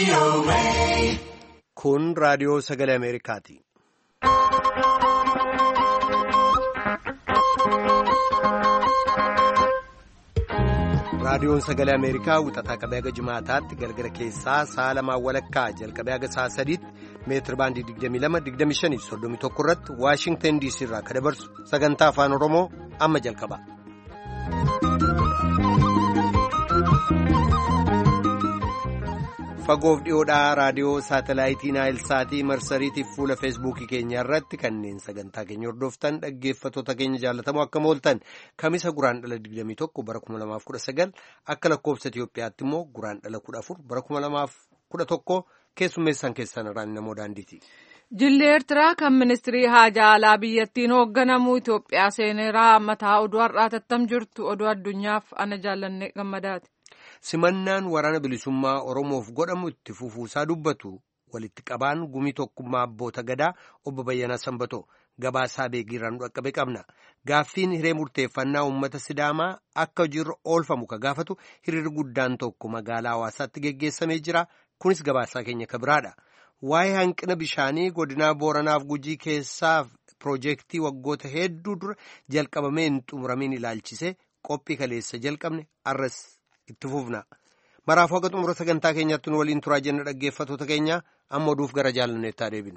Kun raadiyoo sagalee Ameerikaati. Raadiyoon sagalee Ameerikaa wixataa qabee haga Jimaataatti galgala keessaa sa'a lamaan walakkaa jalqabee haga sa'a sadiitti meetira baandii 22-25-31 irratti Waashingtan DC irraa kan dabarsu sagantaa afaan Oromoo amma jalqaba. Fagoof dhiyoodhaa raadiyoo saatalaayitii Naayilsaatii marsariitiif fuula feesbuukii keenya irratti kanneen sagantaa keenya hordoftan dhaggeeffattoota keenya jaallatamoo akka mooltan kamisa guraandhala 21 bara 2019 akka lakkoofsa Itiyoophiyaatti immoo guraandhala 14 bara 2011 keessummeessan keessan irraan namoo daandiiti. Jilli Eertiraa kan ministirii haajaa alaa biyyattiin hoogganamu Itoophiyaa seeneeraa mataa oduu har'aa tattam jirtu oduu addunyaaf ana jaallanne gammadaati. Simannaan waraana bilisummaa Oromoof godhamu itti fufuusaa dubbatu walitti qabaan gumii tokkummaa abboota gadaa obbo Bayyanaa Sanbatoo gabaasaa beegiirraan dhaqqabe qabna. Gaaffiin hiree murteeffannaa uummata Sidaamaa akka hojiirra oolfamu ka gaafatu hiriirri guddaan tokko magaalaa Hawaasaatti geggeessamee jira. Kunis gabaasaa keenya ka biraadha. Waa'ee hanqina bishaanii godinaa Booranaaf Gujii keessaa piroojeektii waggoota hedduu dura jalqabamee hin xumuramiin ilaalchise qophii kaleessa jalqabne arras itti fufna. Maraafuu haga xumura sagantaa keenyaatti nu waliin turaa jenna dhaggeeffattoota keenya amma oduuf gara jaalanneettaa deebinu.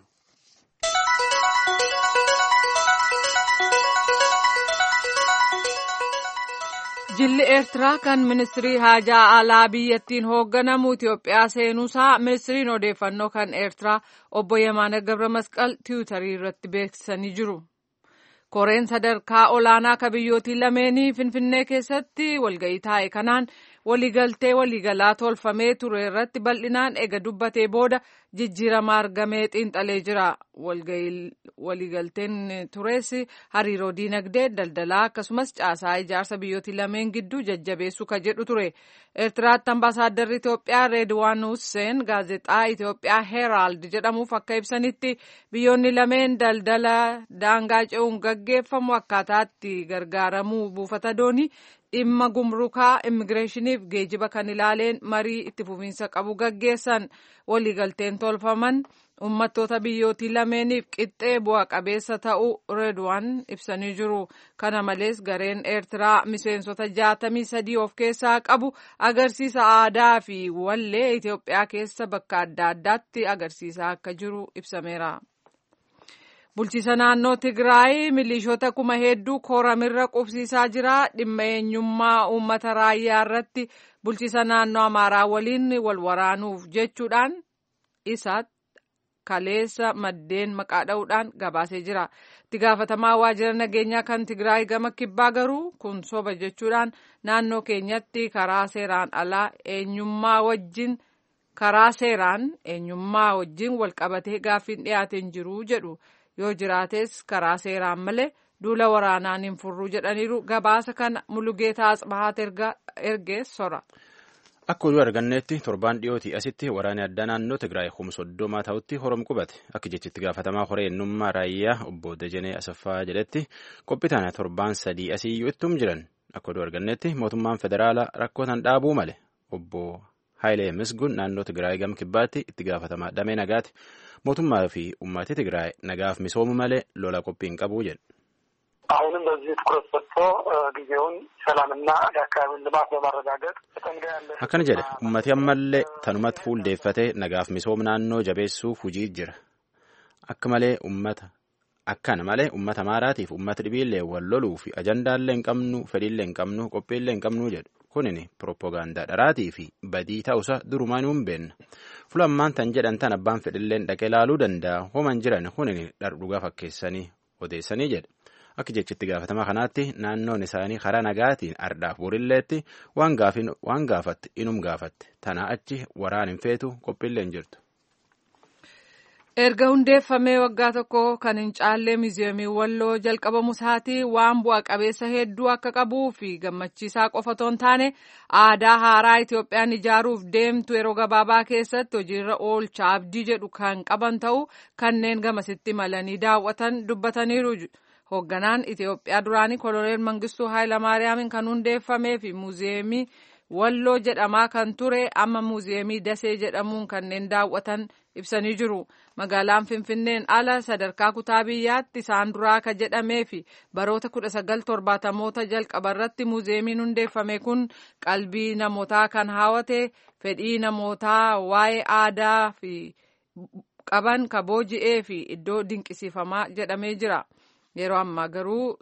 Jilli Eertiraa kan ministirii haajaa alaa biyyattiin hoogganamu Itoophiyaa seenuusaa ministiriin odeeffannoo kan Eertiraa obbo Yemaana Gabra Masqal tiwutarii irratti beeksisanii jiru. Koreen sadarkaa olaanaa ka biyyootii lameenii Finfinnee keessatti walga'ii taa'e kanaan waliigaltee waliigalaa tolfamee ture irratti bal'inaan ega dubbatee booda jijjiirama argamee xiinxalee jira. Waliigalteen tures hariiroo diinagdee daldalaa akkasumas caasaa ijaarsa biyyootii lameen gidduu jajjabeessuu ka jedhu ture. Eertiraatti ambaasaaddarri Itoophiyaa Reedwaan Husseen gaazexaa Itoophiyaa Heeraald jedhamuuf akka ibsanitti biyyoonni lameen daldala daangaa ce'uun gaggeeffamu akkaataatti gargaaramuu buufata doonii dhimma gumrukaa immigireeshiniif geejiba kan ilaaleen marii itti fufiinsa qabu gaggeessan. Waliigalteen tolfaman uummattoota biyyootii lameeniif qixxee bu'a qabeessa ta'uu Reedwaan ibsanii jiru. Kana malees gareen Eertiraa miseensota 63 of keessaa qabu agarsiisa aadaa fi wallee Itoophiyaa keessa bakka adda addaatti agarsiisaa akka jiru ibsameera. Bulchiisa naannoo Tigraay milishoota kuma hedduu kooramirra qubsiisaa jira. Dhimma eenyummaa uummata raayyaa irratti bulchiisa naannoo Amaaraa waliin wal waraanuuf jechuudhaan isa kaleessa maddeen maqaa dha'uudhaan gabaasee jira. Itti gaafatamaa waajjira nageenyaa kan Tigraay gama kibbaa garuu kun soba jechuudhaan naannoo keenyatti karaa seeraan alaa eenyummaa wajjin wal qabatee gaaffiin dhiyaateen jiru jedhu. Yoo jiraates karaa seeraan malee duula waraanaan hin furru jedhaniiru. Gabaasa kana Mulugeetaa Asbahaat ergee sora. Akka oduu arganneetti torbaan dhiyootii asitti waraanni addaa naannoo Tigraay 30 ta'utti horom qubate. Akka jechitti gaafatamaa horee eenyummaa raayyaa obbo Dajanee Asaffaa jedhetti qophii tana torbaan 3 asiyyuu ittum jiran. Akka oduu arganneetti mootummaan federaalaa rakkootan dhaabuu male. Obbo Haayilee Misgun naannoo Tigraay gama kibbaatti itti gaafatamaa damee nagaati. Mootummaa fi uummatni Tigraay nagaaf misoomu malee lola qophii hin qabu jedhu. አሁንም በዚህ ትኩረት ሰጥቶ ጊዜውን ሰላምና የአካባቢውን ልማት በማረጋገጥ akkana jedhe ummati ammallee tanumatti fuuldeeffatee nagaaf misooma naannoo jabeessuuf hujii jira. Akkana malee ummata Amaaraatiif ummata dhibiillee wal loluu fi ajandaallee hin qabnu fedhiillee hin qabnu qophiillee hin qabnu jedhu. Kunin pirooppogaandaa dharaatii fi badii ta'uusa durumaan hin beekna. Fulammaan tan jedhan tan abbaan fedhilleen dhaqee ilaaluu danda'a. Homan jiran kunin dhardhugaa fakkeessanii odeessanii jedhe. Akka jechitti gaafatamaa kanaatti naannoon isaanii karaa nagaatiin ardhaaf borilleetti waan gaafatte inum gaafatte. Tanaa achi waraan hin feetu qophiillee hin jirtu. Erga hundeeffamee waggaa tokko kan hin caallee miiziyeemii Walloo jalqabamu isaatii waan bu'a qabeessa hedduu akka qabuu fi gammachiisaa qofa otoo hin taane aadaa haaraa Itoophiyaan ijaaruuf deemtu yeroo gabaabaa keessatti hojiirra oolcha abdii jedhu kan qaban ta'uu kanneen gamasitti malanii daawwatan dubbataniiru. Hoogganaan Itoophiyaa duraanii Koloneel Mangistuu Haayilamaariyaamiin kan hundeeffamee fi muuziyeemii Walloo jedhamaa kan ture amma muuziyeemii Dasee jedhamuun kanneen daawwatan ibsanii jiru. Magaalaan Finfinneen ala sadarkaa kutaa biyyaatti isaan duraa ka jedhamee fi baroota 1970moota jalqabarratti muuziyeemiin hundeeffame kun qalbii namootaa kan hawwate fedhii namootaa waa'ee aadaa fi qaban ka booji'ee fi iddoo dinqisiifamaa jedhamee jira. Yeroo ammaa garuu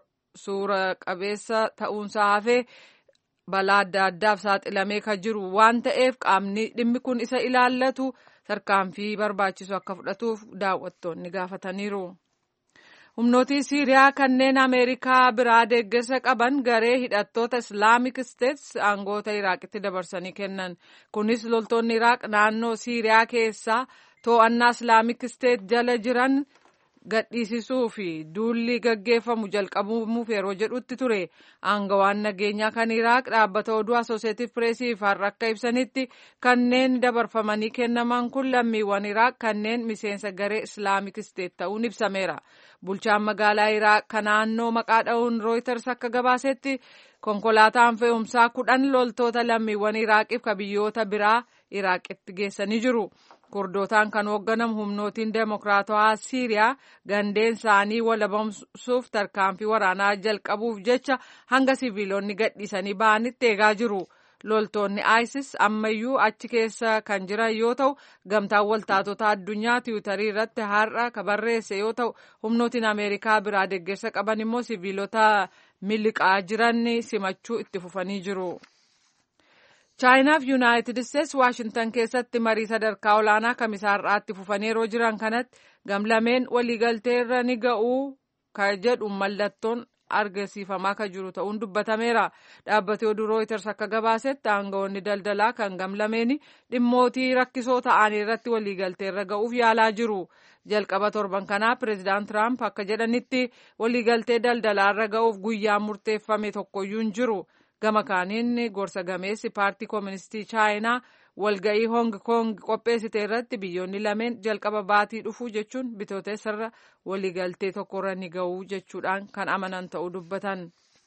suura qabeessa ta'uunsaa hafee balaa adda addaaf saaxilamee kan jiru waan ta'eef qaamni dhimmi kun isa ilaallatu tarkaanfii barbaachisu akka fudhatuuf daawwattoonni gaafataniiru. Humnootii Siiriyaa kanneen Ameerikaa biraa deeggarsa qaban garee hidhattoota Islaamic State aangoota Iraaqitti dabarsanii kennan. Kunis loltoonni Iraaq naannoo Siiriyaa keessaa to'annaa Islaamic State jala jiran gadhiisisuu fi duulli gaggeeffamu jalqabuuf yeroo jedhutti ture. Aangawaan nageenyaa kan Iraaq dhaabbata oduu Associated Pressiif har'a akka ibsanitti kanneen dabarfamanii kennaman kun lammiiwwan Iraaq kanneen miseensa garee Islaamic State ta'uun ibsameera. Bulchaan magaalaa Iraaq kan naannoo maqaa dha'uun Reuters akka gabaasetti konkolaataan fe'umsaa 10 loltoota lammiiwwan Iraaqiif ka biyyoota biraa Iraaqitti geessanii jiru. Kurdootaan kan hoogganamu humnootiin Deemokiraatawaa Siiriyaa gandeen isaanii walabamsuuf tarkaanfii waraanaa jalqabuuf jecha hanga siviilonni gadhiisanii ba'anitti eegaa jiru. Loltoonni ISIS ammayyuu achi keessa kan jiran yoo ta'u, gamtaan waltaatota addunyaa tiwiitarii irratti har'a ka barreesse yoo ta'u, humnootiin Ameerikaa biraa deeggarsa qaban immoo siviilota miliqaa jiran simachuu itti fufanii jiru. Chaayinaa fi Yuunaayitid Isteets Waashintan keessatti marii sadarkaa olaanaa kamisaa har'aatti fufanii yeroo jiran kanatti gamlameen waliigalteerra ni ga'uu ka jedhu mallattoon argisiifamaa kan jiru ta'uun dubbatameera. Dhaabbatni oduu Reuters akka gabaasetti aangawoonni daldalaa kan gamlameeni dhimmootii rakkisoo ta'anii irratti waliigalteerra ga'uuf yaalaa jiru. Jalqaba torban kanaa Pireezidaant Tiraamp akka jedhanitti waliigaltee daldalaarra ga'uuf guyyaa murteeffame tokkoyyuu hin jiru. Gama kaaniin gorsa gameessi paartii kooministii Chaayinaa walga'ii Hong Kong qopheessite irratti biyyoonni lameen jalqaba baatii dhufuu jechuun bitootessarra waliigaltee tokkorra ni ga'uu jechuudhaan kan amanan ta'uu dubbatan.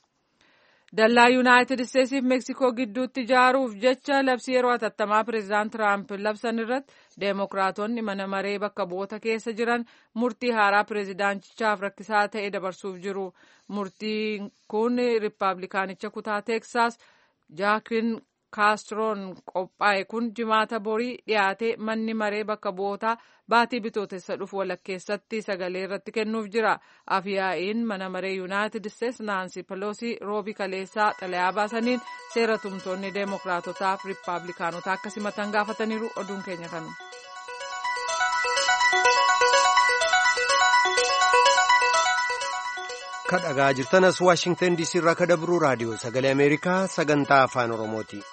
Dallaa Yuunaayitid Isteetsiif Meeksikoo gidduutti ijaaruuf jecha labsii yeroo hatattamaa Pireezidaant Tiraamp labsan irratti Deemokiraatonni mana maree bakka bu'oota keessa jiran murtii haaraa pireezidaantichaaf rakkisaa ta'e dabarsuuf jiru. Murtiin kun Riippaabilikaanicha kutaa Teeksaas Jaakin Kaastroon qophaa'e kun jimaata borii dhiyaatee manni maree bakka bu'ootaa baatii bitootessa dhufu walakkeessatti sagalee irratti kennuuf jira. Afyaa'iin mana maree Yuunaayitid Isteets Naansi Peloosii roobii kaleessaa xalayaa baasaniin seera tumtoonni Deemokiraatotaa fi Riippaabilikaanotaa akka simatan gaafataniiru. Oduun keenya kanu. Kan dhagaa jirtanas Waashingtan DC irraa kan dabru raadiyoo sagalee Ameerikaa sagantaa afaan Oromooti.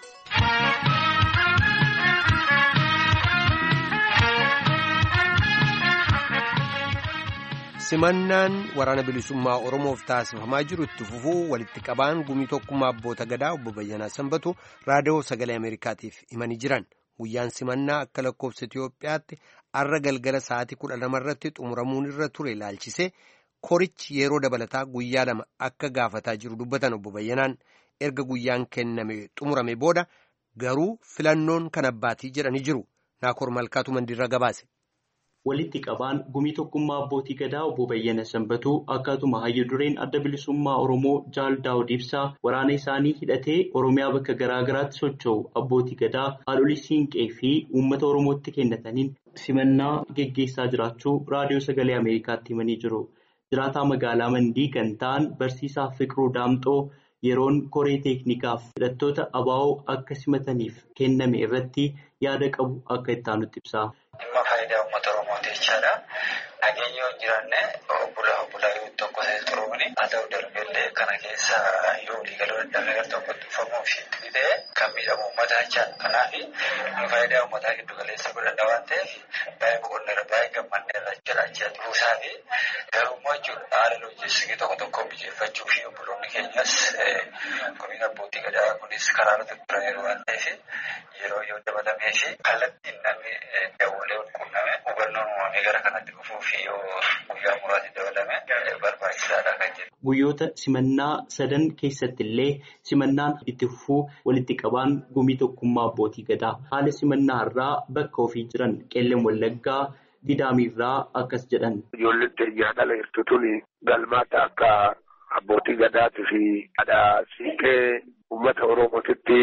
Simannaan waraana bilisummaa Oromoof taasifamaa jiru itti fufuu walitti qabaan gumii tokkummaa abboota gadaa obbo Bayyanaa Sanbatu raadiyoo sagalee Ameerikaatiif himanii jiran. Guyyaan simannaa akka lakkoofsa Itiyoophiyaatti arra galgala sa'aatii 12 irratti xumuramuun irra ture ilaalchisee korichi yeroo dabalataa guyyaa 2 akka gaafataa jiru dubbatan obbo Bayyanaan erga guyyaan kenname xumurame booda garuu filannoon kan abbaatii jedhanii jiru. Naakoor Malkaatu Mandiirra gabaase. Walitti qabaan gumii tokkummaa abbootii gadaa obbo Bayyanaa Sanbatuu akkatuma hayyu dureen adda bilisummaa Oromoo Jaal Daawud Ibsaa waraana isaanii hidhatee Oromiyaa bakka garaa garaatti socho'u abbootii gadaa haadholii siinqee fi uummata Oromootti kennataniin simannaa geggeessaa jiraachuu raadiyoo sagalee Ameerikaatti himanii jiru. Jiraataa magaalaa Mandii kan ta'an barsiisaa Fiqiruu Daamxoo yeroon koree teeknikaaf hidhattoota abaa'oo akka simataniif kenname irratti yaada qabu akka itti aanutti ibsa. Faayidaa uummata Oromooti jechaadha. Nageenya yoo hin jiraanne bulaa yoo tokko ta'e xuruuni haa ta'u darbeellee kana keessa yoo waliigaluu danda'ame gara tokkotti dhufamuu fi itti ta'e kan miidhamu uummataa jechaadha. Kanaaf faayidaa uummataa giddu galeessa godhanna waan ta'eef baay'ee boqonneerra baay'ee gammanneerra jedha buusaa fi garummaa jechuudha haala loojiistikii tokko mijeeffachuu fi obboloonni keenyas gumiin abbootii gadaa kunis karaa irratti turaniiru waan ta'eef yeroo yoo dabalamee fi kallattiin namni dawwalee wal quunname hubannoon uumamee gara kanatti dhufuu fi yoo guyyaa muraasni dabalame barbaachisaadha kan jedhu. Guyyoota simannaa sadan keessatti illee simannaan itti fufuu walitti qabaan gumii tokkummaa abbootii gadaa haala simannaa irraa bakka ofii jiran Qeellam Wallaggaa Gidaamiirraa akkas jedhan. Ijoolleen teenyaa dhala jirtu tuni galmaata akka abbootii gadaatii fi haadha siiqee uummata Oromootitti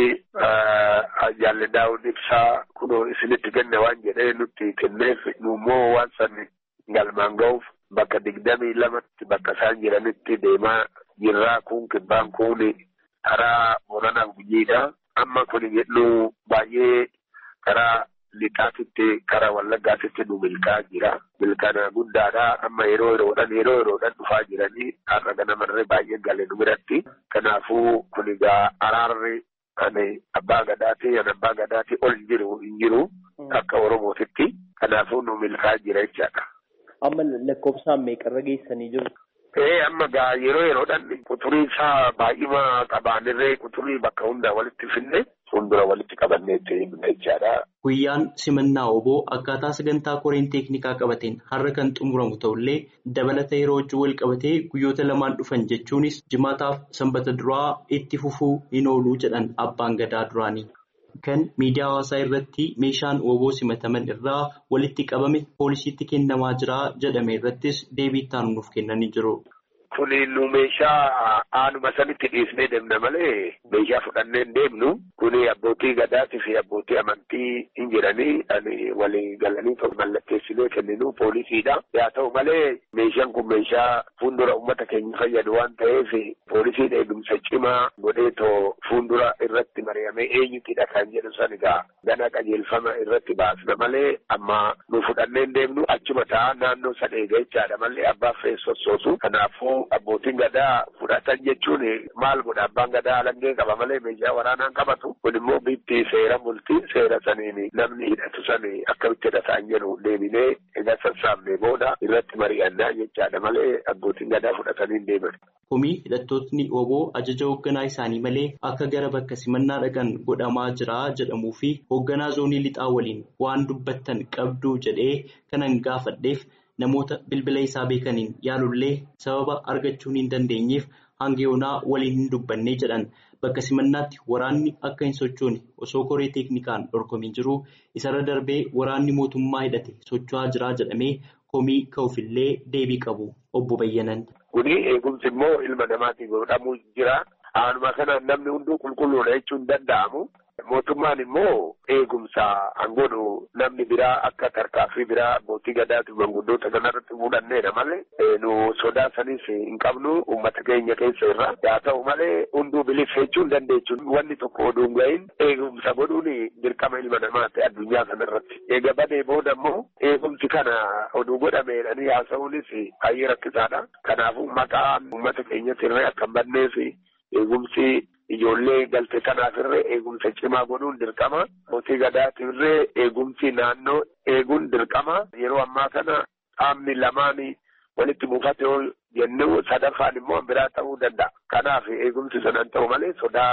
Jaalle Daawud Ibsaa kunoo isinitti kenne waan jedhee nutti kenneef nuummoo waan sanni galmaan ga'uuf bakka 22tti bakka isaan jiranitti deemaa jirraa kun kibbaan kun karaa Booranaa Gujiidha. Amma kun jedhu baay'ee karaa lixaatitti karaa Wallaggaatitti nu milkaa'aa jira. Milkaana guddaadha. Amma yeroo yeroodhaan dhufaa jiranii har'a ganamarree baay'ee galee nu biratti. Kanaafuu kun egaa araarri ani abbaa gadaatii ol hin jiru akka Oromootitti. Kanaafuu nu milkaa'aa jira jechaadha. Amma lakkoofsaan meeqarra geessanii jiru? Amma gaa yeroodhaan quturii isaa baay'ima qabaanirree quturii bakka hundaa walitti finne fuuldura walitti qabanneetti jechaadha. Guyyaan simannaa oboo akkaataa sagantaa koreen teeknikaa qabateen har'a kan xumuramu ta'ullee dabalata yeroo wajjin wal qabatee guyyoota lamaan dhufan jechuunis jimaataaf sanbata duraa itti fufuu hin ooluu jedhan abbaan gadaa duraanii. Kan miidiyaa hawaasaa irratti meeshaan oboo simataman irraa walitti qabame poolisiitti kennamaa jira jedhame irrattis deebii itti nuuf kennanii jiru. Kuni nu meeshaa aanuma sanitti dhiisnee deemna malee meeshaa fudhannee deemnu. Kuni abbootii gadaatii fi abbootii amantii hin jiranii ani walii galanii mallatteessinee kenninu poolisiidha. Yaa ta'u malee meeshaan kun meeshaa fuuldura uummata keenya fayyadu waan ta'eef poolisiin eegumsa cimaa godheetoo fuuldura irratti mari'amee eenyutidha kan jedhu san egaa gana qajeelfama irratti baasna malee amma nu fudhannee deemnu achuma ta'a naannoo san eega jechaadha malee abbaaf sossoosu. Kanaafuu abbootiin gadaa fudhatan jechuun maal godha abbaan gadaa alangee qaba malee meeshaa waraanaan qabatu. Kun immoo bitti seera multii seera saniin namni hidhatu sanii akkamitti hidhataan jedhu deebinee egaa sassaabnee booda irratti mari'annaa jechaadha malee abbootiin gadaa fudhatanii deeman. Komii hidhattootni oboo ajaja hoogganaa isaanii malee akka gara bakka simannaa dhaqan godhamaa jira jedhamuu fi hoogganaa zoonii lixaa waliin waan dubbattan qabduu jedhee kanan gaafadheef namoota bilbila isaa beekaniin yaalullee sababa argachuu hin dandeenyeef hanga yoonaa waliin hin dubbanne jedhan. Bakka simannaatti waraanni akka hin sochoone osoo koree teeknikaan dorgomiin jiru isarra darbee waraanni mootummaa hidhate socho'aa jira jedhamee komii ka'uufillee deebii qabu obbo Bayyanan. Kuni eegumsi immoo ilma namaatiin godhamuu jira. Aanuma kana namni hunduu qulqulluudha jechuun danda'amu. Mootummaan immoo eegumsa hangoodhu namni biraa akka tarkaaffii biraa abbootii gadaatii manguddoota kanarratti fuudhanneedha malee nu sodaa sanis hin qabnu uummata keenya keessa irraa. Yaa ta'u malee hunduu bilisa jechuun dandeechuun wanni tokko oduu hin gahin eegumsa godhuun dirqama ilma namaati addunyaa kanarratti. Eega badee booda immoo eegumsi kana oduu godhameedhanii haasa'uunis baay'ee rakkisaadha. Kanaafuu maqaan uummata keenyatti irree akka hin badneef eegumsi ijoollee galte kanaafirree eegumsa cimaa godhuun dirqama. Abbootii gadaatirree eegumsi naannoo eeguun dirqama. Yeroo ammaa kana qaamni lamaanii walitti buufate yoo jennu sadaffaan immoo biraa ta'uu danda'a. Kanaaf eegumsi sanaan ta'u malee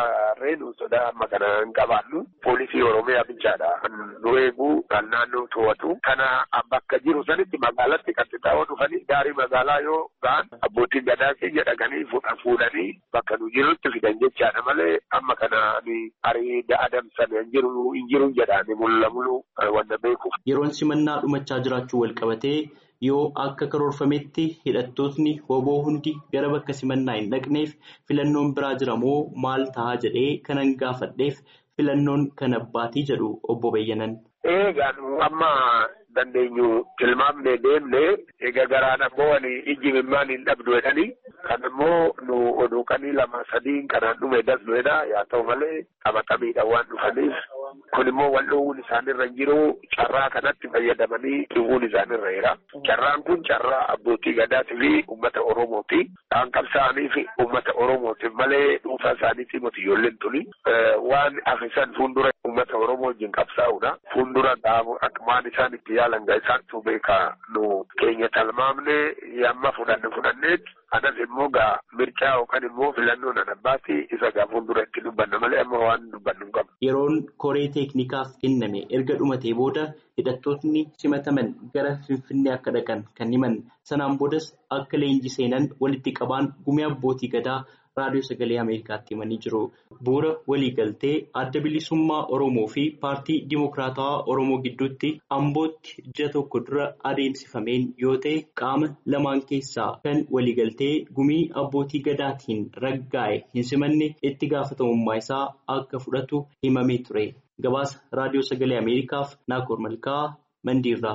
sodaa amma kana hin qabaannu. Poolisii Oromiyaa bichaadha. Nu eeguu kan naannoo to'atu. Kana bakka jiru sanitti magaalatti qaxxitaa'oo dhufanii gaarii magaalaa yoo ga'an abbootiin gadaa keenya dhaqanii fuudhanii bakka nu jirutti fidan jechaadha malee amma kana ariida adamsan hin jiru jedhaani mul'amulu wanta beekuuf. Yeroon simannaa dhumachaa jiraachuu wal qabatee yoo akka karoorfametti hidhattootni oboo hundi gara bakka simannaa hin dhaqneef filannoon biraa jira moo maal ta'a jedhee kanan gaafadheef filannoon kan abbaatii jedhu obbo Bayyanan. Egaa amma dandeenyu tilmaamnee deemnee egaa garaan ammoo ijji mimmaan hin dhabdu jedhanii kan immoo nu oduuqanii 2-3 kanaan dhume dasnuedha. Yaa ta'u malee qabatamiidha waan dhufaniif kun immoo wal dhoowwuun isaanirra hin jiru. Carraa kanatti fayyadamanii dhiwuun isaanirra jira. Carraan kun carraa abbootii gadaatii fi uummata Oromooti. Kan qabsaa'anii fi uummata Oromooti malee dhuunfaa isaaniitii miti ijoolleen tuni waan afisan fuuldura uummata Oromoo wajjin qabsaa'uudha. Fuuldura akkumaan isaan itti yaalan isaantu beeka nu keenya talmaamne yamma fudhanneet Anas immoo mirchaa yookaan immoo filannoo nanabbaati isa fuuldura itti dubbanna malee amma waan dubbannu hin qabu. Yeroon koree teeknikaaf kenname erga dhumatee booda hidhattootni simataman gara Finfinnee akka dhaqan kan himan. Sanaan boodas akka leenjii seenan walitti qabaan gumii abbootii gadaa raadiyoo sagalee Ameerikaatti himanii jiru. Bu'uura waliigaltee adda bilisummaa Oromoo fi paartii Dimokiraatawaa Oromoo gidduutti Ambootti ji'a tokko dura adeemsifameen yoo ta'e qaama lamaan keessaa kan waliigaltee gumii abbootii gadaatiin raggaa'e hin simanne itti gaafatamummaa isaa akka fudhatu himamee ture. Gabaasa raadiyoo sagalee Ameerikaaf Naakoor Malkaa Mandiirraa.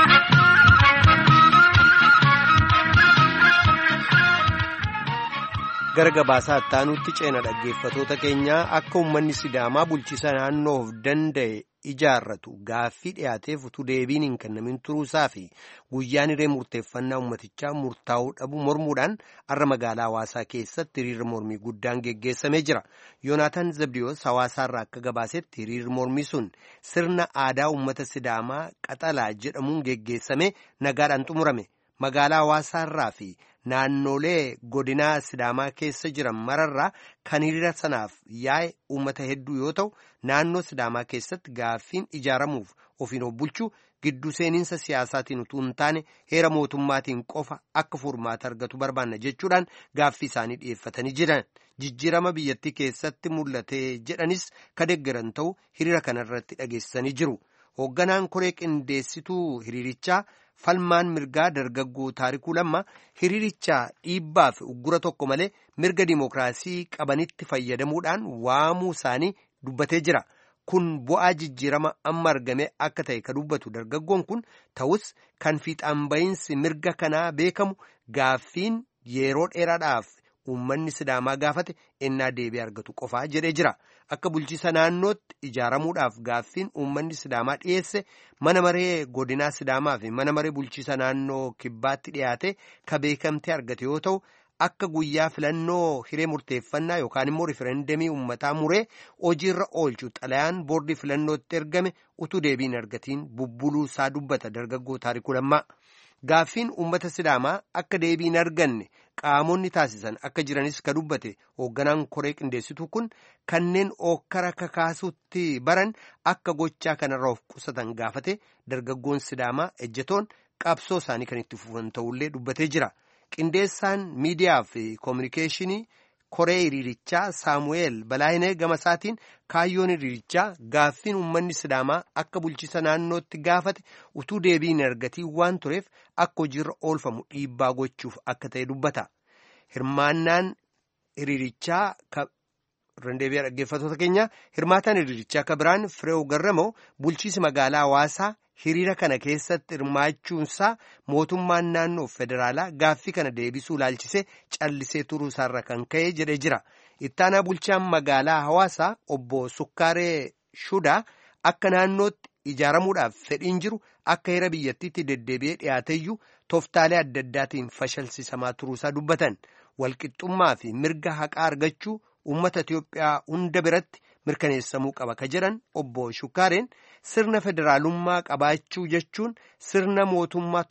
Gara gabaasaa ittaanutti ceena dhaggeeffatoota keenyaa akka uummanni Sidaamaa bulchiisa naannoof danda'e ijaarratu gaaffii dhiyaateef utuu deebiin hin kennamin turuusaa fi guyyaan hiree murteeffannaa uummatichaa murtaa'uu dhabu mormuudhaan har'a magaalaa Hawaasaa keessatti hiriirri mormii guddaan geggeessamee jira. Yoonaataan Zabdiyoos Hawaasaarraa akka gabaasetti hiriirri mormii sun sirna aadaa uummata Sidaamaa qaxalaa jedhamuun geggeessamee nagaadhaan xumurame. Magaalaa Hawaasaarraa fi naannolee godinaa Sidaamaa keessa jiran mararraa kan hiriira sanaaf yaa'e uummata hedduu yoo ta'u naannoo Sidaamaa keessatti gaaffiin ijaaramuuf ofiin of bulchuu gidduu seeninsa siyaasaatiin utuu hin taane heera mootummaatiin qofa akka furmaata argatu barbaanna jechuudhaan gaaffii isaanii dhiyeeffatanii jiran. Jijjiirama biyyattii keessatti mul'ate jedhanis ka deeggaran ta'u hiriira kanarratti dhageessisanii jiru. Hoogganaan koree qindeessituu hiriirichaa falmaan mirgaa dargaggoo Taarikuu Lammaa hiriirichaa dhiibbaa fi uggura tokko malee mirga dimookiraasii qabanitti fayyadamuudhaan waamuu isaanii dubbatee jira. Kun bu'aa jijjiirama amma argame akka ta'e ka dubbatu dargaggoon kun ta'us kan fiixaan ba'iinsi mirga kanaa beekamu gaaffiin yeroo dheeraadhaaf uummanni Sidaamaa gaafate ennaa deebii argatu qofaa jedhee jira. Akka bulchiisa naannootti ijaaramuudhaaf gaaffiin uummanni Sidaamaa dhiyeesse mana maree godinaa Sidaamaa fi mana maree bulchiisa naannoo kibbaatti dhiyaate ka beekamtee argate yoo ta'u akka guyyaa filannoo hiree murteeffannaa yookaan immoo rifereendamii uummataa muree hojiirra oolchu xalayaan boordii filannootti ergame utuu deebiin argatiin bubbuluu isaa dubbata dargaggoo Taarikuu Lammaa. Gaaffiin uummata Sidaamaa akka deebiin arganne qaamonni taasisan akka jiranis ka dubbate hoogganaan koree qindeessituu kun kanneen ookkara kakaasutti baran akka gochaa kanarra of qusatan gaafate dargaggoon Sidaamaa ejjetoon qabsoo isaanii kan itti fufan ta'ullee dubbatee jira. Qindeessaan miidiyaa fi koominikeeshinii koree hiriirichaa Saamu'eel Balaayinee gama isaatiin kaayyoon hiriirichaa gaaffiin uummanni Sidaamaa akka bulchiisa naannootti gaafate utuu deebiin argatii waan tureef akka hojiirra oolfamu dhiibbaa gochuuf akka ta'e dubbata. Hirmaannaan hiriirichaa rendeebiyaa dhaggeeffatoota keenya hirmaataan hiriirichaa ka biraan Fireew Garramoo bulchiisi magaalaa Hawaasaa hiriira kana keessatti hirmaachuunsaa mootummaan naannoo federaalaa gaaffii kana deebisuu ilaalchisee callisee turuu isaarra kan ka'e jedhee jira. Ittaanaa bulchaan magaalaa Hawaasaa obbo Sukkaaree Shudaa akka naannootti ijaaramuudhaaf fedhiin jiru akka heera biyyattiitti deddeebi'ee dhiyaateyyuu tooftaalee adda addaatiin fashalsiisamaa turuusaa dubbatan. Walqixxummaa fi mirga haqaa argachuu uummata Itiyoophiyaa hunda biratti mirkaneessamuu qaba ka jedhan obbo Shukkaareen sirna federaalummaa qabaachuu jechuun sirna mootummaa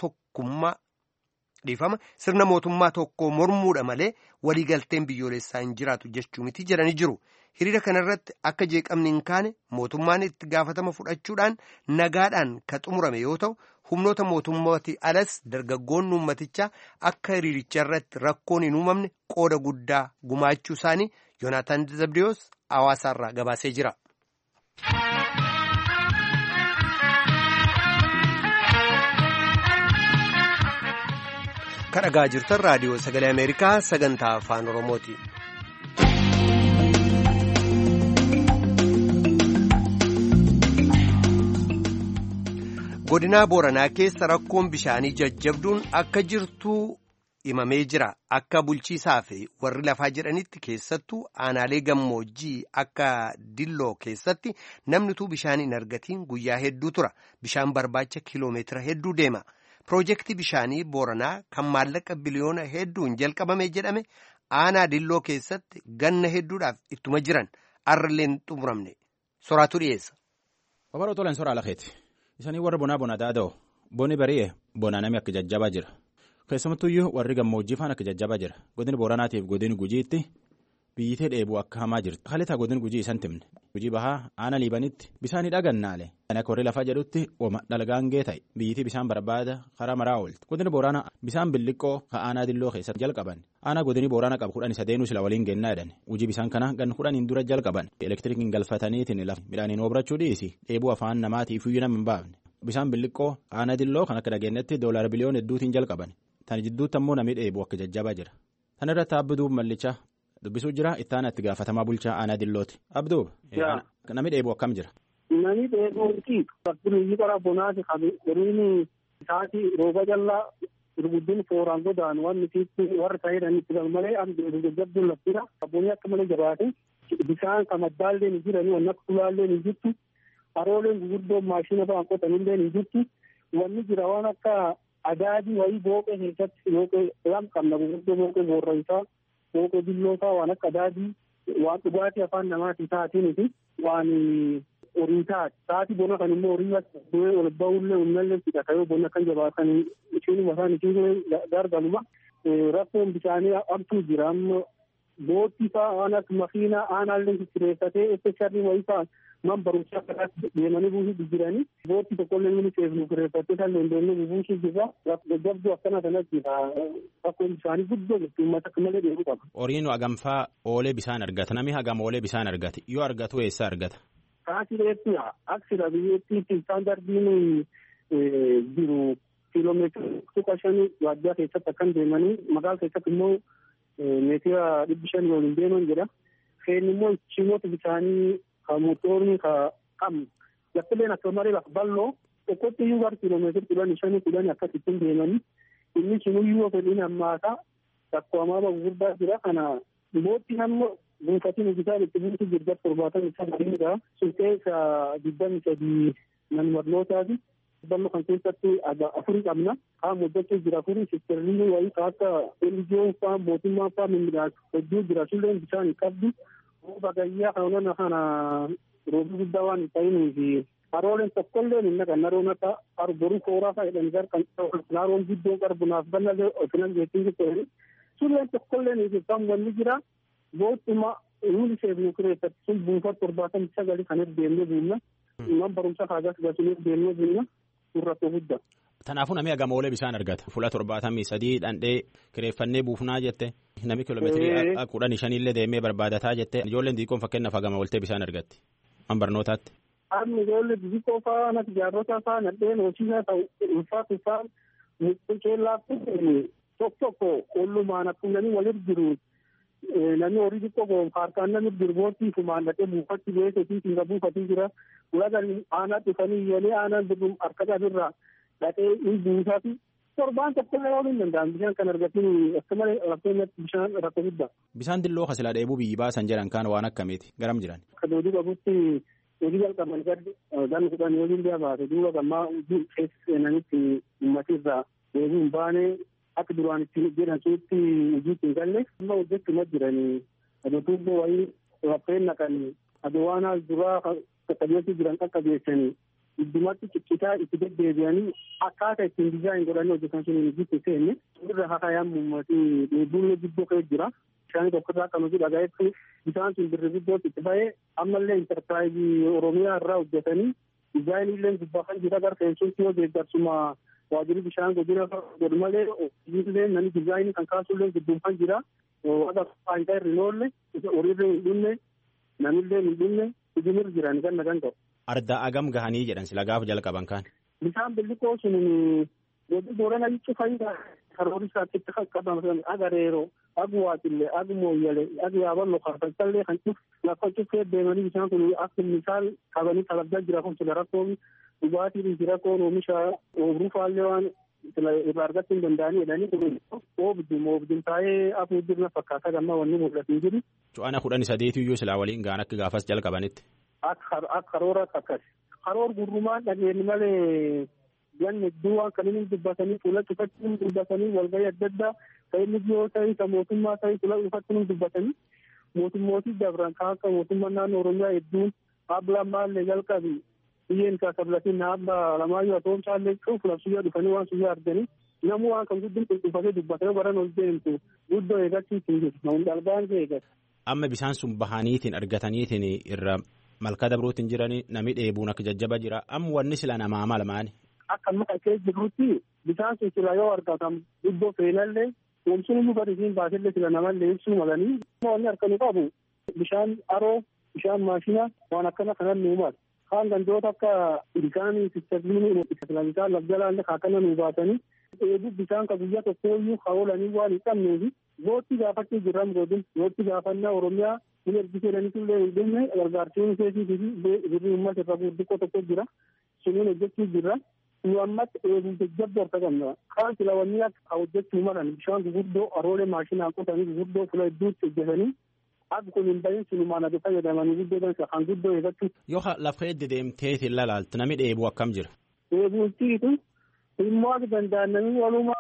tokko mormuudha malee waliigalteen biyyoolessaa hin jiraatu jechuu miti jedhanii jiru. Hiriira kanarratti akka jeeqamni hin kaane mootummaan itti gaafatama fudhachuudhaan nagaadhaan ka xumurame yoo ta'u humnoota mootummaati alas dargaggoonni uummatichaa akka hiriiricha irratti rakkoon hin uumamne qooda guddaa gumaachuu isaanii Yoonaataan Zabdiyoos Hawaasaarraa gabaasee jira. Kan dhagaa jirtan raadiyoo sagalee Ameerikaa sagantaa afaan Oromooti. Godinaa Booranaa keessa rakkoon bishaanii jajjabduun akka jirtu himamee jira. Akka bulchiisaa fi warri lafaa jedhanitti keessattuu aanaalee gammoojjii akka Dilloo keessatti namni utuu bishaan hin argatiin guyyaa hedduu tura. Bishaan barbaacha kiloomeetira hedduu deema. Piroojeektii bishaanii Booranaa kan maallaqa biliyoona hedduun jalqabame jedhame aanaa Dilloo keessatti ganna hedduudhaaf ittuma jiran arraleen xumuramne. Soraatu dhiyeessa. Babal'oo tolan soraa lakeeti. Isanii warra bonaa daada'u boni bari'e bonaa namni akka jajjabaa jira. Keessumattuyyuu warri gammoojjii faan akka jajjabaa jira. Godina Booranaatiif godina Gujiitti biyyitee dheebuu akka hamaa jirti. Halitaa godina Gujii isaan timne. Gujii bahaa aana liibanitti bisaan dhagannaalee. Kan akka warri lafaa jedhutti dhalgaangee ta'e biyyitii bisaan barbaada karaa maraa oolti. Godina Booranaa bisaan billiqqoo ka aanaa dilloo keessatti jalqaban. Aanaa godini Booranaa qabu 13 sila waliin gennaa jedhan. Hojii bisaan kana gan 10 dura jalqaban. Elektirikiin galfataniitiin lafa midhaaniin obrachuu dhiisi. Dheebuu afaan namaatiif iyyuu nama hin baafne. Bisaan billiqqoo aanaa dilloo kan akka dhageenyatti $1 biliyoona hedduutiin jalqaban. Tan jidduutti ammoo namni dheebuu akka jajjabaa jira. Tan irratti Abduu Mallichaa dubbisuu jira ittaana itti gaafatamaa bulchaa aanaa dillooti. Abduu namni dheebuu akkam jira? Namni dheebuuti fakkiin qara bonaati qabu waliin isaati rooba jallaa gurguddin fooraan godaan waan nuti warra ta'edhaan itti malee jajjabduun laftira abboonni akka malee jabaate bisaan kamaddaallee ni jiranii waan akka tulaallee ni jirtu harooleen gurguddoon maashina ba'an qotanillee ni jirtu wanni jira waan akka adaadii wayii booqee keessatti booqee lam qabna gurguddoo booqee boorraysaa booqee billootaa waan akka adaadii waan dhugaatii afaan namaatii taatiiniti waan horii taati taati bona kan immoo horii du'ee ol ba'ullee uummallee fidhatayoo bona kan jabaatan ishiinuma isaan ishiin gargaluma rakkoon bishaanii abtuu jira amma boottii fa'aa waan akka makiinaa aanaallee kireeffatee espeshaallii wayii fa'aa man barumsaa kanaatti deemanii buusuu jiranii boottii tokkollee inni seefnu kireeffatee kan deemnee buusuu jirra jabduu akkana kanatti rakkoon bishaanii guddoo jirti uummata akka malee deemuu qaba. Horiin hagamfaa oolee bishaan argata namni hagam oolee bishaan argate yoo argatu eessa argata? Kaasii dheetti aksida biyyattiitti istaandardiin jiru kiiloomeetira 5,000 waajjira keessatti akkan deemanii magaalaa keessatti immoo meetira 500 waliin deeman jedha. Feen immoo cimoota bishaanii kan motorni qabnu laftileen akka malee lafa bal'oo tokkotti iyyuu gara kiiloomeetira 15 akkasittiin deemanii inni cimuyyuu fedhiin hammaataa rakkoo hamaa gurguddaa jira kana boottiin ammoo buufatiin hojjetaan itti buutu jirga 70 sultee isa 23 manmarlootaati ballo kan keessatti afurii qabna haa muddachuu jira afurii sisterliin wayii akka NGO faa mootummaa faa mimmiidhaas hedduu jira sulleen bishaan qabdu bagayyaa kanona kana roobii guddaa waan ta'inii fi harooleen tokkollee minna kan naroon akka arboruu kooraa fayyadanii kan naroon guddoo qarbunaaf bannalee ofinan jechuun jechuudha sulleen tokkollee ni kan wanni jira. Bootuma nuti seefnu kireeffatti sun buufata 79 kan deemnee buunna. Imman barumsa haagas gasuun deemnee buunna. Surrattoo guddaa. Kanaafuu namni hagam oolee bishaan argata. Fuula 73 dhandhee kireeffannee buufnaa jette. Namni kiiloomeetirii 15 illee deemee barbaadataa jette. Ijoolleen xixiqqoon fakkeenyaaf hagama ooltee bishaan argatti. Man barnootaatti. Amma ijoollee xixiqqoo fa'aa natti jaarrota fa'aa nadheen hojiisaa ta'u ulfaatu fa'aa mucceellaatti tokko ollumaan akkumanii walit jiru. Namni horii xiqqoo harkaan namni dirboottii fumaan dhaqee buufatti beeketii singa buufatii jira. Ulagan aanaa dhufanii yalee aanaan dirbuun harka qabirraa dhaqee hin buusaati. Torbaan tokkollee ooluu hin danda'an bishaan kan argatiin akka malee rakkootti bishaan rakkoo guddaa. Bishaan dilloo kasilaa dheebuu biyyi baasan jedhan kaan waan akkamiiti garam jiran? Akka doodii qabutti hojii jalqaban gaddi gan kudhan hojiin biraa baate duuba gammaa hojii keessa seenanitti uummatirraa deebii hin baane. Akka duraan itti jedhan suutti hojiitti hin galle amma hojjechuma jiranii adotuubboo wayii raffeen naqanii adowaanaa duraa qaqqabeessi jiran qaqqabeessanii iddumatti ciccitaa itti deddeebi'anii akkaataa ittiin dizaayin godhanii hojjetan sun hojiitti seenne irra hakaayaan uummatii dheebuun guddoo ka'ee jira. Bishaan tokkorraa kan hojii dhagaa'etti bishaan sun birri guddootti itti ba'ee ammallee intarpiraayizii Oromiyaa irraa hojjetanii dizaayiniillee gubbaa kan jira gara fe'insuutti yoo deeggarsuma waajjirri bishaan godina godhu malee hojiilee namni dizaayinii kan kaasullee gidduun jira waaqa faayidaa irra hin oolle horiirra hin dhumne namillee hin dhumne hojiirra jiran kan nagan ta'u. Ardaa agam gahanii jedhan sila gaafa jalqaban kaan. Bishaan billiqoo sun godhu boorana jechuun faayidaa karoora isaatti itti qaqqabaman agareeroo agu waatillee agu mooyyalee agu yaaballo kaafaltallee kan cuf lafa cufee deemanii bishaan kun akka misaal qabanii talabdaa jira kun sila rakkoon dhugaatiin jira koon oomisha oomruu faallee waan irraa argachuu hin danda'anii jedhanii kun oobdum taa'ee afur jirna fakkaata gamma wanni mul'atu hin jiru. Cu'ana 13 iyyuu silaa waliin gaan akka gaafas jalqabanitti. Akka karoora akkas. Karoor gurrumaan dhageenye malee ganni hedduu waan kan inni dubbatanii fuula cufachuun dubbatanii walgahii adda addaa kan inni dhiyoo ta'ii kan mootummaa ta'ii fuula cufachuun dubbatanii mootummootii dabran kan akka mootummaa naannoo Oromiyaa hedduun ablaan maallee jalqabi. Biyyeen kaasablatiin naaba lamaayyuu atoomsaallee cuuf labsuyyaa dhufanii waan suyyaa arganii namuu waan kan guddin qulqulfatee dubbatee baran ol deemtu guddoo eeggachiisu hin jiru namun dhalbaan eeggat. Amma bisaan sun bahaniitiin argataniitiin irra malka dabruutiin jiranii namni dheebuun akka jajjaba jira amma wanni sila namaa malmaani. Akka muka kee jirutti bisaan sun sila yoo argatan guddoo feenallee oomishni iyyuu badisiin baasillee sila namallee ibsuu malanii wanni harkanu qabu bishaan aroo bishaan maashina waan akkana kanan nuumal kaan gandoota akka bishaan sistabiinii bishaan lafjalaallee kaakana nuu baatanii dheebuu bishaan ka guyyaa tokkooyyuu haolanii waan hin qabneefi gootti gaafachuu jirran godin gootti gaafannaa Oromiyaa kun ergiseedhanii illee hin dhumne gargaartuun keetii fi birrii uummata irra gurguddoo tokko jira suniin hojjechuu jirra nu ammatti dheebuu jajjabduu harka qabna kaan silawanii akka hojjechuu malan bishaan gurguddoo aroolee maashinaan qotanii gurguddoo fula hedduutti hojjetanii akka kun hin bahin sinumaan aduu fayyadamanii guddoo kan guddoo eeggachuu. Yoo lafa edde deemteetiin lalaaltu namni dheebuu akkam jira? Dheebuun tiitu immoo akka danda'an namni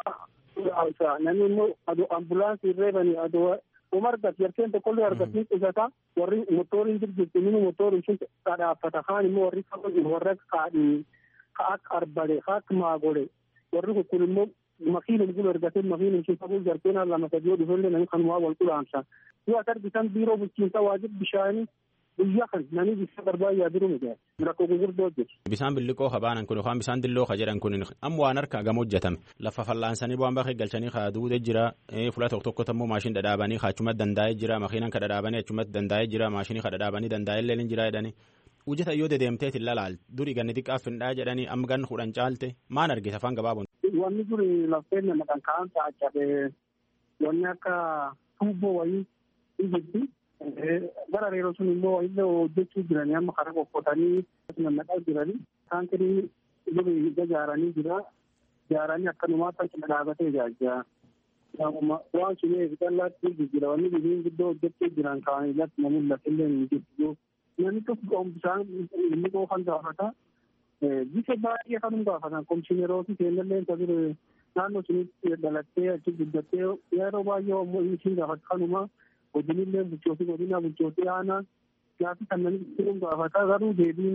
walumaa namni immoo aduu ambulaansii irreebanii aduu umargat yarkeen tokkollee argatiin qusata warri motoriin jirti mini motoriin sun kadhaaffata kaan immoo warri warra kaadhii ka akka arbale ka akka maagole warri kun immoo makiinum gulu ergatee makiinum sun faguu jarkeen lama sadii dhufellee namni kanumaa wal qulaamsa yoo as argitan biiroo bulchiinsa waajib bishaanii guyyaa kan namni bishaan barbaayyaa jiru miti rakkoo gurguddoo hojjetu. Bishaan billiqoo habaanan kun yookaan bishaan dilloo ka jedhan kun amma waan harkaa gama hojjetame lafa fallaansanii bu'aan bakkee galchanii haa duude jira fuula tokko immoo maashin dhadhaabanii achumatti dandaa'ee jira makiinan ka dhadhaabanii achumatti dandaa'ee jira maashinii ka dhadhaabanii dandaa'ee illee ni jira jedhanii hojjeta yoo dedeemteetiin lalaal durii ganni xiqqaaf findhaa jedhanii amma ganni 10 caalte maan argite afaan gabaabuun. Wanni durii lafteen nama kan kaan taa'achabee wanni akka tuubboo wayii ijjitti. Gara reeroo sun immoo illee hojjechuu jiranii amma karaa qoqqootanii nannaqaa jiranii taankirii durii ijaaranii jira ijaaranii akkanumaa tankina dhaabatee ijaajjaa waan sun eegalaatti jijjiira wanni biyyiin guddoo hojjechuu jiran kaanii latti namuun lafillee hin jirtu namni tokko bishaan inni qoofan gaafata bisa baay'ee kanum gaafatan komishineerootii seenallee ture naannoo sunitti dhalattee achi guddattee yeroo baay'ee ammoo inni gaafata kanuma godinillee bulchootii godina bulchootii aanaa gaafi kan namni ittiin gaafata garuu deebiin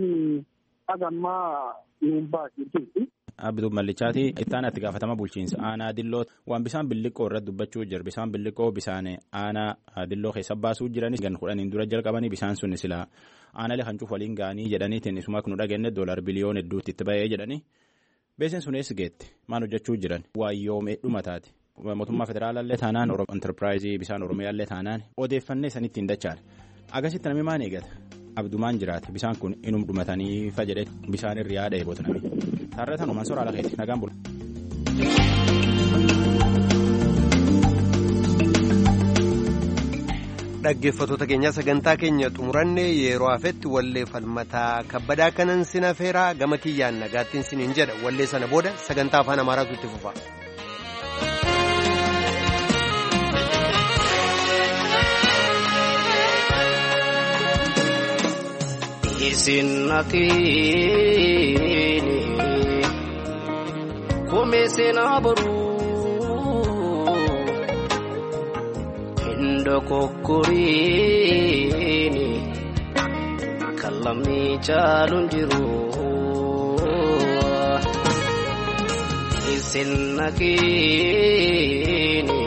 hagammaa nuun baasi jirti. Abduu Mallichaati ittaan itti gaafatama bulchiinsa aanaa dilloo waan bishaan billiqoo irratti dubbachuu jira bishaan billiqoo bishaan aanaa dilloo keessa baasuu jiranis gan 10 dura jalqabanii bishaan sun sila aanaalee kan cuuf waliin ga'anii jedhaniitiin isuma kun dhageenye $1 biliyoon hedduutti itti ba'ee jedhanii beekseen sun eessi geette maan hojjechuu jiran waayyoomee dhumataati. Mootummaa federaalaallee taanaan enterpiraayizii bishaan oromiyaallee taanaan odeeffannee sanitti hin dachaan agasitti namni maan eegata abdumaan jiraate bishaan kun inum dhumatanii fa jedhe bishaan irra yaada eeboota namni taarratan uumaan soraa lakeeti nagaan bula. Dhaggeeffattoota keenya sagantaa keenya xumuranne yeroo hafetti wallee falmataa kabbadaa kanan sina feeraa gama kiyyaan nagaattiin siniin jedha wallee sana booda sagantaa afaan amaaraatu itti fufa. Isinnatini kumesena boru indo kokkorini kallamni caalun jiru isinnatini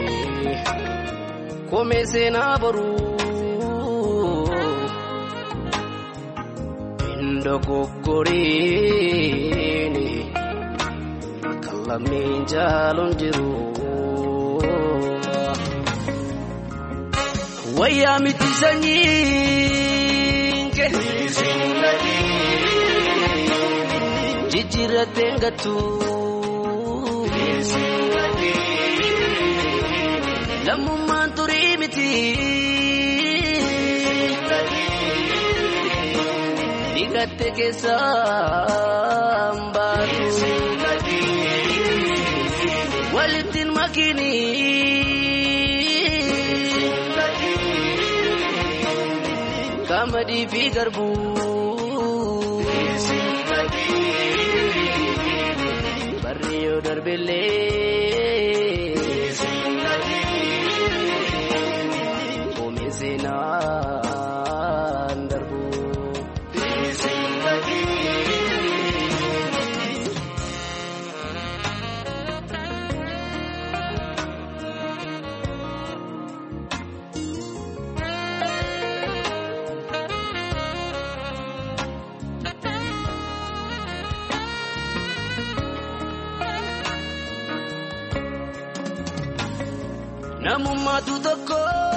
kumesena boru Ndokokorini kallamni caalun jiru wayyaa miti sanyiinke jijjiirratteen gattu lammummaan turii miti Gatte keessaan baatu walittiin makini qamadii fi garbuu barri yoo darbellee oomisheenaan darbu. namummaatu tokko.